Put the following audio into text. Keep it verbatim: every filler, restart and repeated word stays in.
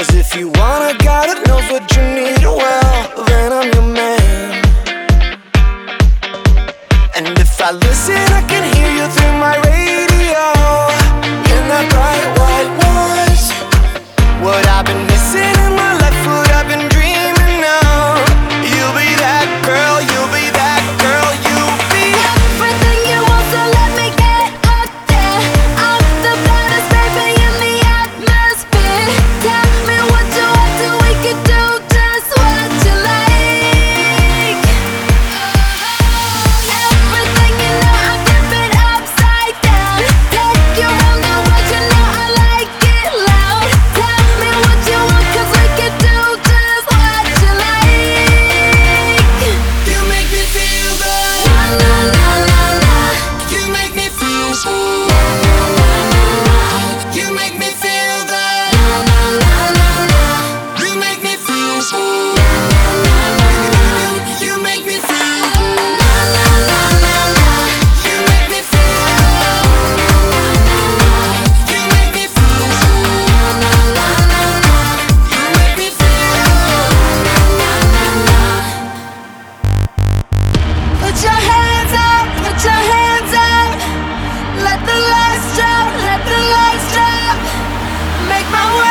'Cause if you wanna, God knows what you need, well, then I'm your man. And if I listen, I can hear you through my radio. In that bright white noise, what I've been missing in my life, what I've been dreaming of. You'll be that girl, you'll be that girl, you'll be everything you want, so let me get out there. I'm the baddest baby in the atmosphere. Tell me what you want to, we can do just what you like. Everything you know, I flip it upside down. Take you around the world, you know I like it loud. Tell me what you want, 'cause we can do just what you like. You make me feel good. La la la la la. You make me feel so. You make me feel good. La la la la la. You make me feel so. You make me feel good. La la la la la. You make me feel. You make me feel so. La la la la. You make me feel. Put your hands up, put your hands up. Let the lights drop, let the lights drop. Make my way